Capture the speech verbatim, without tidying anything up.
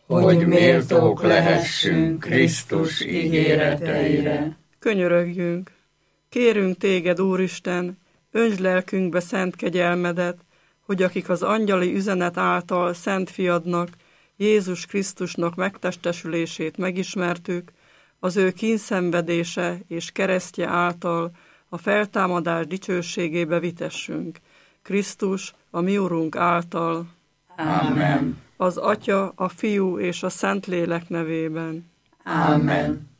hogy méltók lehessünk Krisztus ígéreteire. Könyörögjünk! Kérünk téged, Úristen, öntsd lelkünkbe szent kegyelmedet, hogy akik az angyali üzenet által Szent Fiadnak, Jézus Krisztusnak megtestesülését megismertük, az ő kínszenvedése és keresztje által a feltámadás dicsőségébe vitessünk. Krisztus, a mi Urunk által. Amen. Az Atya, a Fiú és a Szentlélek nevében. Amen.